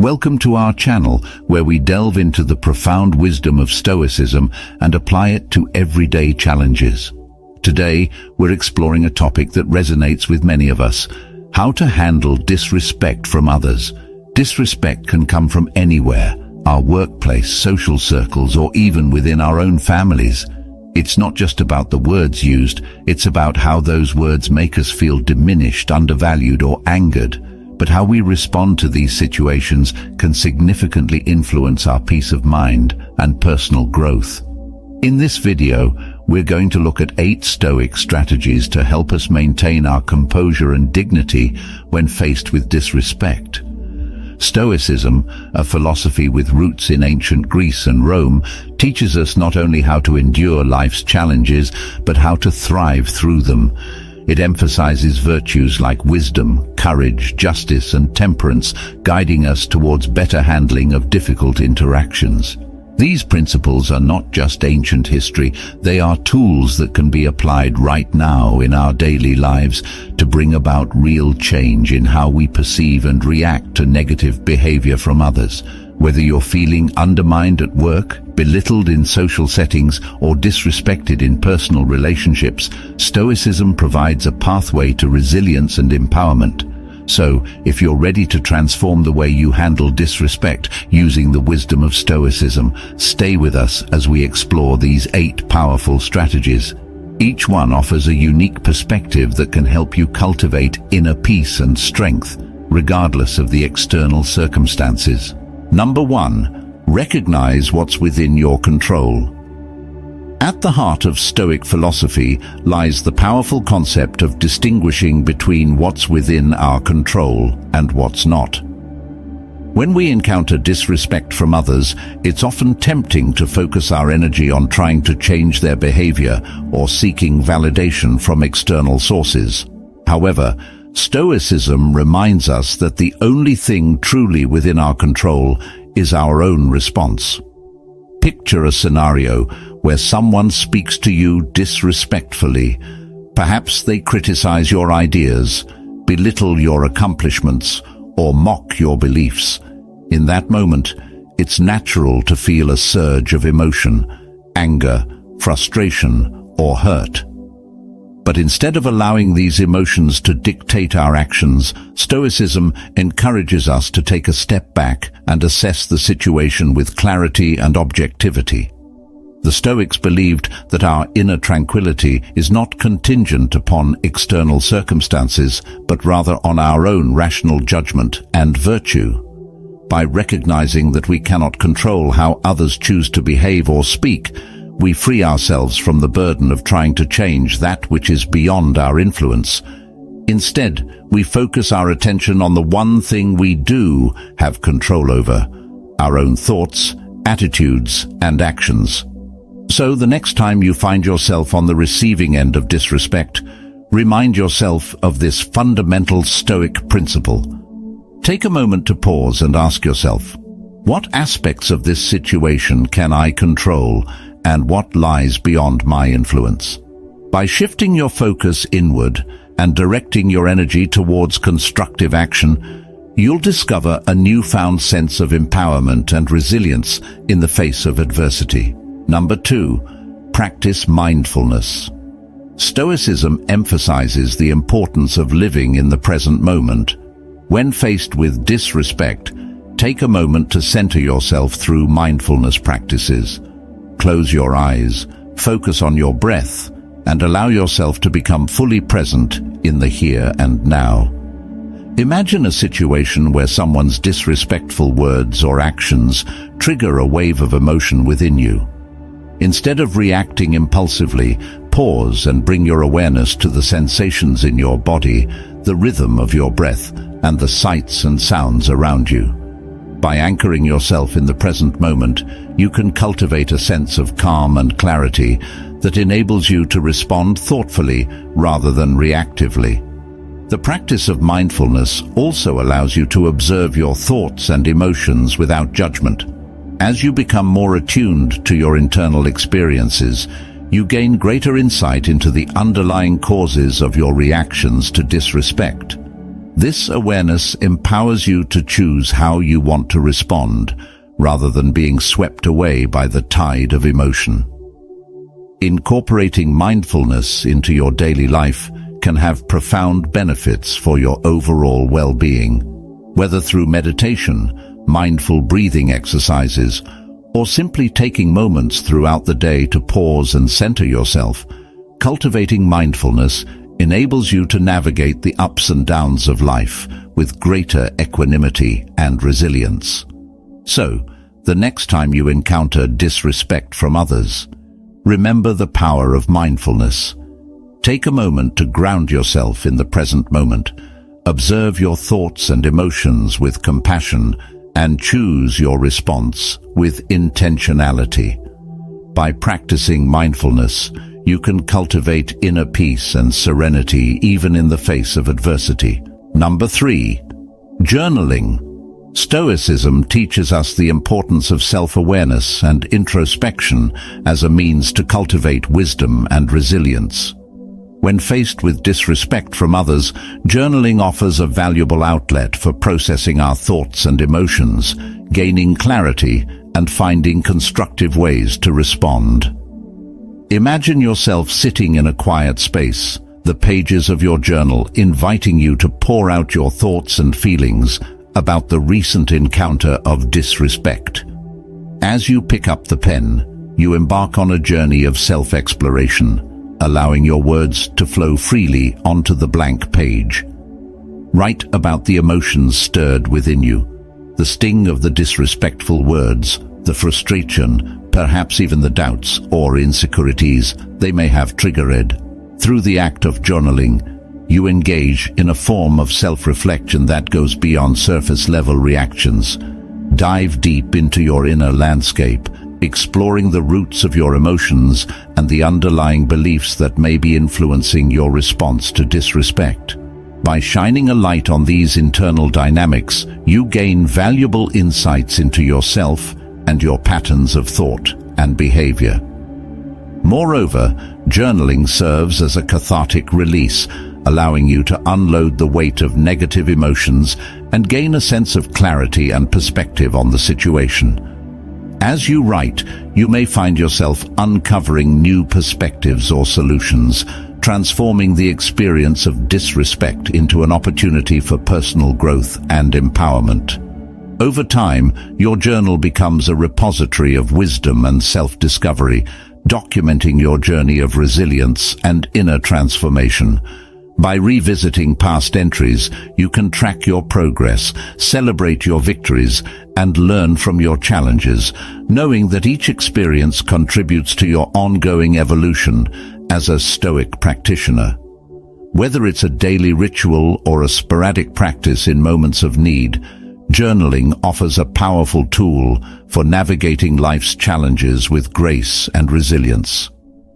Welcome to our channel, where we delve into the profound wisdom of Stoicism and apply it to everyday challenges. Today, we're exploring a topic that resonates with many of us: how to handle disrespect from others. Disrespect can come from anywhere: our workplace, social circles, or even within our own families. It's not just about the words used, it's about how those words make us feel diminished, undervalued, or angered. But how we respond to these situations can significantly influence our peace of mind and personal growth. In this video, we're going to look at 8 Stoic strategies to help us maintain our composure and dignity when faced with disrespect. Stoicism, a philosophy with roots in ancient Greece and Rome, teaches us not only how to endure life's challenges, but how to thrive through them. It emphasizes virtues like wisdom, courage, justice, and temperance, guiding us towards better handling of difficult interactions. These principles are not just ancient history, they are tools that can be applied right now in our daily lives to bring about real change in how we perceive and react to negative behavior from others. Whether you're feeling undermined at work, belittled in social settings, or disrespected in personal relationships, Stoicism provides a pathway to resilience and empowerment. So, if you're ready to transform the way you handle disrespect using the wisdom of Stoicism, stay with us as we explore these 8 powerful strategies. Each one offers a unique perspective that can help you cultivate inner peace and strength, regardless of the external circumstances. Number 1. Recognize what's within your control. At the heart of Stoic philosophy lies the powerful concept of distinguishing between what's within our control and what's not. When we encounter disrespect from others, it's often tempting to focus our energy on trying to change their behavior or seeking validation from external sources. However, Stoicism reminds us that the only thing truly within our control is our own response. Picture a scenario where someone speaks to you disrespectfully. Perhaps they criticize your ideas, belittle your accomplishments, or mock your beliefs. In that moment, it's natural to feel a surge of emotion: anger, frustration, or hurt. But instead of allowing these emotions to dictate our actions, Stoicism encourages us to take a step back and assess the situation with clarity and objectivity. The Stoics believed that our inner tranquility is not contingent upon external circumstances, but rather on our own rational judgment and virtue. By recognizing that we cannot control how others choose to behave or speak, we free ourselves from the burden of trying to change that which is beyond our influence. Instead, we focus our attention on the one thing we do have control over: our own thoughts, attitudes, and actions. So the next time you find yourself on the receiving end of disrespect, remind yourself of this fundamental Stoic principle. Take a moment to pause and ask yourself, what aspects of this situation can I control, and what lies beyond my influence? By shifting your focus inward and directing your energy towards constructive action, you'll discover a newfound sense of empowerment and resilience in the face of adversity. Number 2. Practice mindfulness. Stoicism emphasizes the importance of living in the present moment. When faced with disrespect, take a moment to center yourself through mindfulness practices. Close your eyes, focus on your breath, and allow yourself to become fully present in the here and now. Imagine a situation where someone's disrespectful words or actions trigger a wave of emotion within you. Instead of reacting impulsively, pause and bring your awareness to the sensations in your body, the rhythm of your breath, and the sights and sounds around you. By anchoring yourself in the present moment, you can cultivate a sense of calm and clarity that enables you to respond thoughtfully rather than reactively. The practice of mindfulness also allows you to observe your thoughts and emotions without judgment. As you become more attuned to your internal experiences, you gain greater insight into the underlying causes of your reactions to disrespect. This awareness empowers you to choose how you want to respond, rather than being swept away by the tide of emotion. Incorporating mindfulness into your daily life can have profound benefits for your overall well-being. Whether through meditation, mindful breathing exercises, or simply taking moments throughout the day to pause and center yourself, cultivating mindfulness enables you to navigate the ups and downs of life with greater equanimity and resilience. So, the next time you encounter disrespect from others, remember the power of mindfulness. Take a moment to ground yourself in the present moment, observe your thoughts and emotions with compassion, and choose your response with intentionality. By practicing mindfulness, you can cultivate inner peace and serenity even in the face of adversity. Number 3. Journaling. Stoicism teaches us the importance of self-awareness and introspection as a means to cultivate wisdom and resilience. When faced with disrespect from others, journaling offers a valuable outlet for processing our thoughts and emotions, gaining clarity, and finding constructive ways to respond. Imagine yourself sitting in a quiet space, the pages of your journal inviting you to pour out your thoughts and feelings about the recent encounter of disrespect. As you pick up the pen, you embark on a journey of self-exploration, allowing your words to flow freely onto the blank page. Write about the emotions stirred within you, the sting of the disrespectful words, the frustration, perhaps even the doubts or insecurities they may have triggered. Through the act of journaling, you engage in a form of self-reflection that goes beyond surface-level reactions. Dive deep into your inner landscape, exploring the roots of your emotions and the underlying beliefs that may be influencing your response to disrespect. By shining a light on these internal dynamics, you gain valuable insights into yourself and your patterns of thought and behavior. Moreover, journaling serves as a cathartic release, allowing you to unload the weight of negative emotions and gain a sense of clarity and perspective on the situation. As you write, you may find yourself uncovering new perspectives or solutions, transforming the experience of disrespect into an opportunity for personal growth and empowerment. Over time, your journal becomes a repository of wisdom and self-discovery, documenting your journey of resilience and inner transformation. By revisiting past entries, you can track your progress, celebrate your victories, and learn from your challenges, knowing that each experience contributes to your ongoing evolution as a Stoic practitioner. Whether it's a daily ritual or a sporadic practice in moments of need, journaling offers a powerful tool for navigating life's challenges with grace and resilience.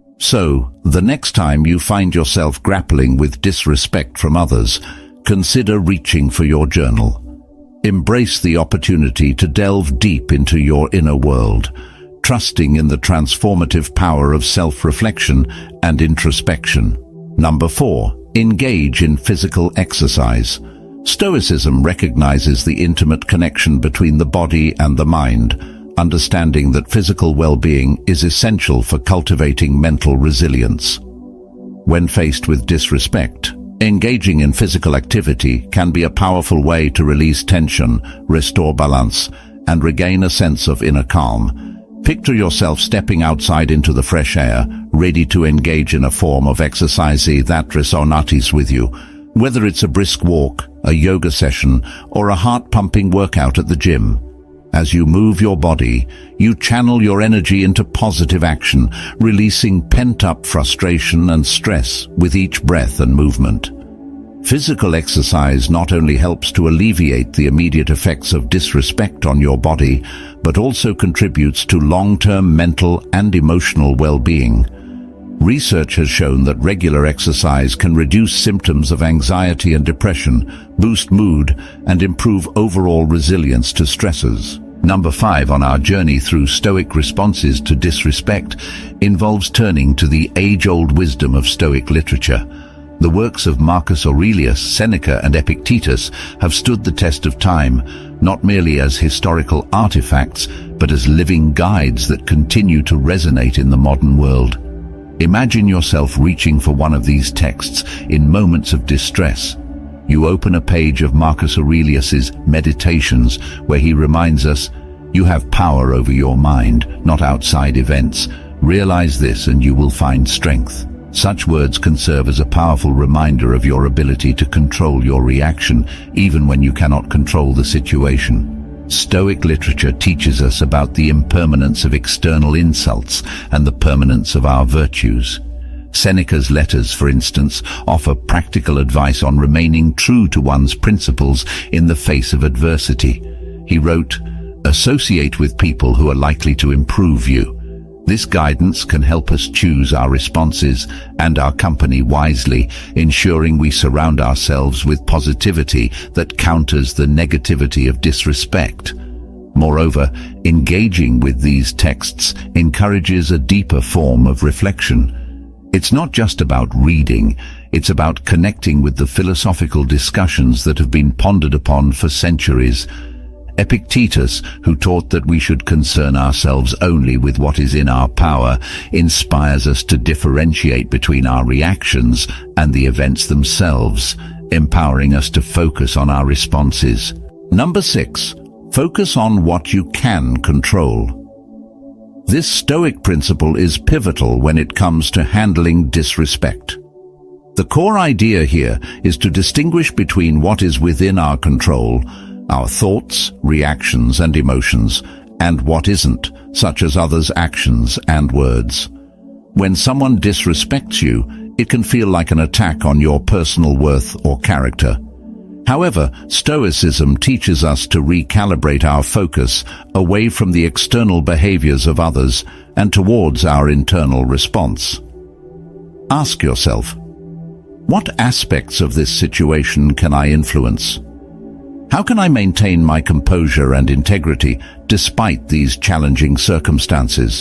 So, the next time you find yourself grappling with disrespect from others, consider reaching for your journal. Embrace the opportunity to delve deep into your inner world, trusting in the transformative power of self-reflection and introspection. Number 4. Engage in physical exercise. Stoicism recognizes the intimate connection between the body and the mind, understanding that physical well-being is essential for cultivating mental resilience. When faced with disrespect, engaging in physical activity can be a powerful way to release tension, restore balance, and regain a sense of inner calm. Picture yourself stepping outside into the fresh air, ready to engage in a form of exercise that resonates with you. Whether it's a brisk walk, a yoga session, or a heart-pumping workout at the gym. As you move your body, you channel your energy into positive action, releasing pent-up frustration and stress with each breath and movement. Physical exercise not only helps to alleviate the immediate effects of disrespect on your body, but also contributes to long-term mental and emotional well-being. Research has shown that regular exercise can reduce symptoms of anxiety and depression, boost mood, and improve overall resilience to stresses. Number 5 on our journey through Stoic responses to disrespect involves turning to the age-old wisdom of Stoic literature. The works of Marcus Aurelius, Seneca, and Epictetus have stood the test of time, not merely as historical artifacts, but as living guides that continue to resonate in the modern world. Imagine yourself reaching for one of these texts in moments of distress. You open a page of Marcus Aurelius's Meditations, where he reminds us, "You have power over your mind, not outside events. Realize this and you will find strength." Such words can serve as a powerful reminder of your ability to control your reaction, even when you cannot control the situation. Stoic literature teaches us about the impermanence of external insults and the permanence of our virtues. Seneca's letters, for instance, offer practical advice on remaining true to one's principles in the face of adversity. He wrote, "Associate with people who are likely to improve you. This guidance can help us choose our responses and our company wisely, ensuring we surround ourselves with positivity that counters the negativity of disrespect." Moreover, engaging with these texts encourages a deeper form of reflection. It's not just about reading, it's about connecting with the philosophical discussions that have been pondered upon for centuries. Epictetus, who taught that we should concern ourselves only with what is in our power, inspires us to differentiate between our reactions and the events themselves, empowering us to focus on our responses. Number 6. Focus on what you can control. This Stoic principle is pivotal when it comes to handling disrespect. The core idea here is to distinguish between what is within our control, our thoughts, reactions, and emotions, and what isn't, such as others' actions and words. When someone disrespects you, it can feel like an attack on your personal worth or character. However, Stoicism teaches us to recalibrate our focus away from the external behaviors of others and towards our internal response. Ask yourself, what aspects of this situation can I influence? How can I maintain my composure and integrity despite these challenging circumstances?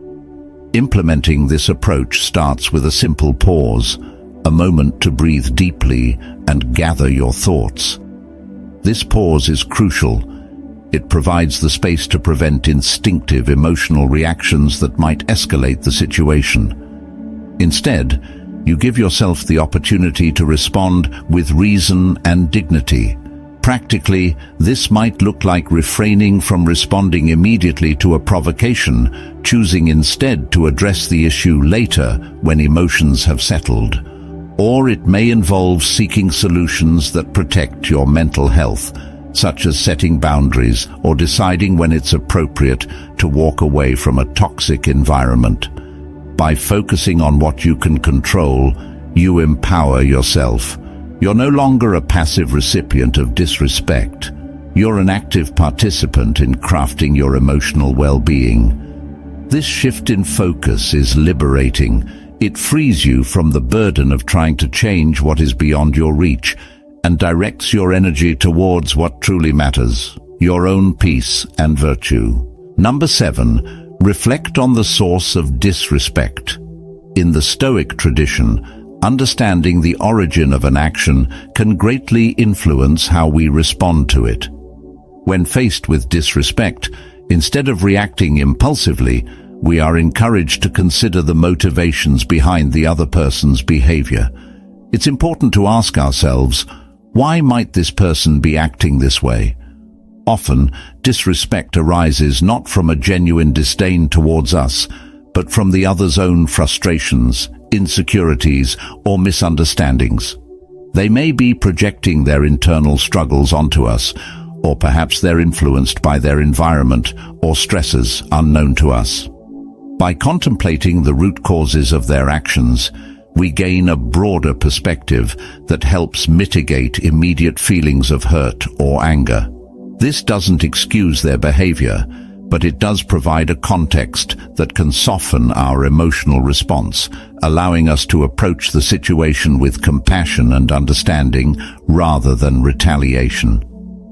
Implementing this approach starts with a simple pause, a moment to breathe deeply and gather your thoughts. This pause is crucial. It provides the space to prevent instinctive emotional reactions that might escalate the situation. Instead, you give yourself the opportunity to respond with reason and dignity. Practically, this might look like refraining from responding immediately to a provocation, choosing instead to address the issue later when emotions have settled. Or it may involve seeking solutions that protect your mental health, such as setting boundaries or deciding when it's appropriate to walk away from a toxic environment. By focusing on what you can control, you empower yourself. You're no longer a passive recipient of disrespect. You're an active participant in crafting your emotional well-being. This shift in focus is liberating. It frees you from the burden of trying to change what is beyond your reach and directs your energy towards what truly matters, your own peace and virtue. Number 7, reflect on the source of disrespect. In the Stoic tradition, understanding the origin of an action can greatly influence how we respond to it. When faced with disrespect, instead of reacting impulsively, we are encouraged to consider the motivations behind the other person's behavior. It's important to ask ourselves, why might this person be acting this way? Often, disrespect arises not from a genuine disdain towards us, but from the other's own frustrations, insecurities, or misunderstandings. They may be projecting their internal struggles onto us, or perhaps they're influenced by their environment or stresses unknown to us. By contemplating the root causes of their actions, we gain a broader perspective that helps mitigate immediate feelings of hurt or anger. This doesn't excuse their behavior, but it does provide a context that can soften our emotional response, allowing us to approach the situation with compassion and understanding rather than retaliation.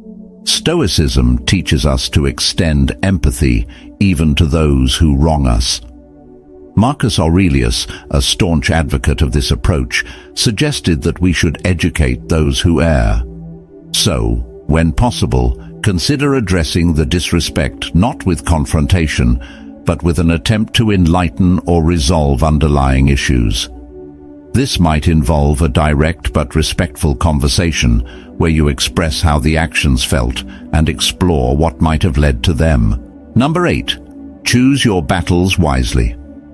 Stoicism teaches us to extend empathy even to those who wrong us. Marcus Aurelius, a staunch advocate of this approach, suggested that we should educate those who err. So, when possible, consider addressing the disrespect not with confrontation, but with an attempt to enlighten or resolve underlying issues. This might involve a direct but respectful conversation where you express how the actions felt and explore what might have led to them. Number 8. Choose your battles wisely.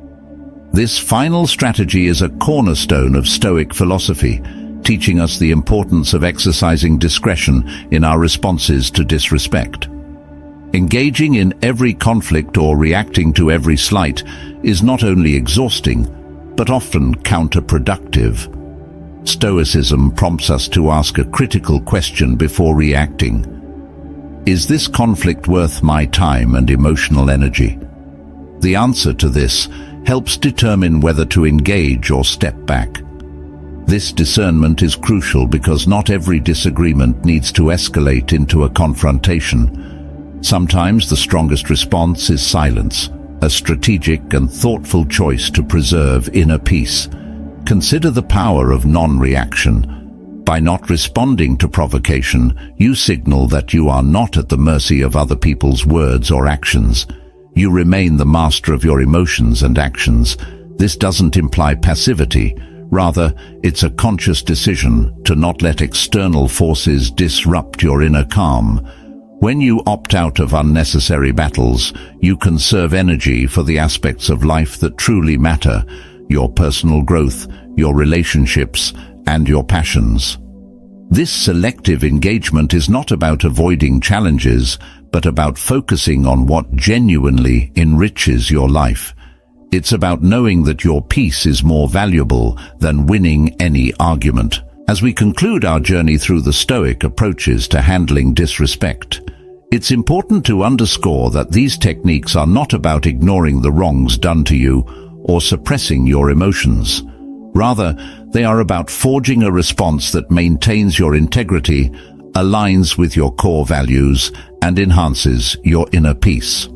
This final strategy is a cornerstone of Stoic philosophy, teaching us the importance of exercising discretion in our responses to disrespect. Engaging in every conflict or reacting to every slight is not only exhausting, but often counterproductive. Stoicism prompts us to ask a critical question before reacting. Is this conflict worth my time and emotional energy? The answer to this helps determine whether to engage or step back. This discernment is crucial because not every disagreement needs to escalate into a confrontation. Sometimes the strongest response is silence, a strategic and thoughtful choice to preserve inner peace. Consider the power of non-reaction. By not responding to provocation, you signal that you are not at the mercy of other people's words or actions. You remain the master of your emotions and actions. This doesn't imply passivity. Rather, it's a conscious decision to not let external forces disrupt your inner calm. When you opt out of unnecessary battles, you conserve energy for the aspects of life that truly matter: your personal growth, your relationships, and your passions. This selective engagement is not about avoiding challenges, but about focusing on what genuinely enriches your life. It's about knowing that your peace is more valuable than winning any argument. As we conclude our journey through the Stoic approaches to handling disrespect, it's important to underscore that these techniques are not about ignoring the wrongs done to you or suppressing your emotions. Rather, they are about forging a response that maintains your integrity, aligns with your core values, and enhances your inner peace.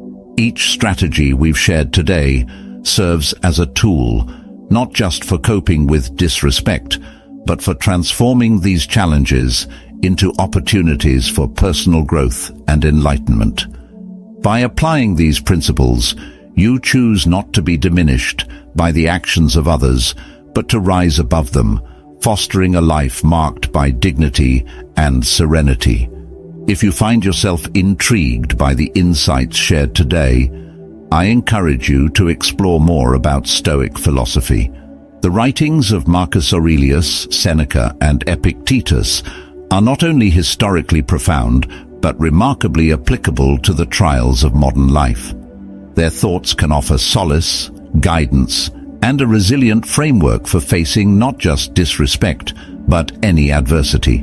Each strategy we've shared today serves as a tool, not just for coping with disrespect, but for transforming these challenges into opportunities for personal growth and enlightenment. By applying these principles, you choose not to be diminished by the actions of others, but to rise above them, fostering a life marked by dignity and serenity. If you find yourself intrigued by the insights shared today, I encourage you to explore more about Stoic philosophy. The writings of Marcus Aurelius, Seneca, and Epictetus are not only historically profound, but remarkably applicable to the trials of modern life. Their thoughts can offer solace, guidance, and a resilient framework for facing not just disrespect, but any adversity.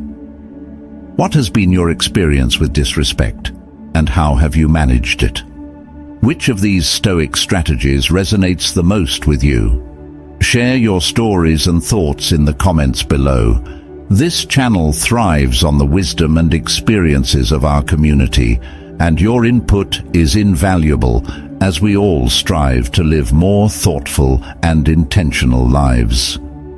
What has been your experience with disrespect, and how have you managed it? Which of these Stoic strategies resonates the most with you? Share your stories and thoughts in the comments below. This channel thrives on the wisdom and experiences of our community, and your input is invaluable as we all strive to live more thoughtful and intentional lives.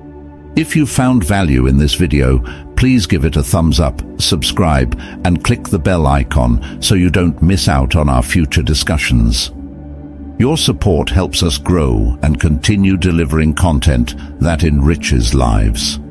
If you found value in this video, please give it a thumbs up, subscribe, and click the bell icon so you don't miss out on our future discussions. Your support helps us grow and continue delivering content that enriches lives.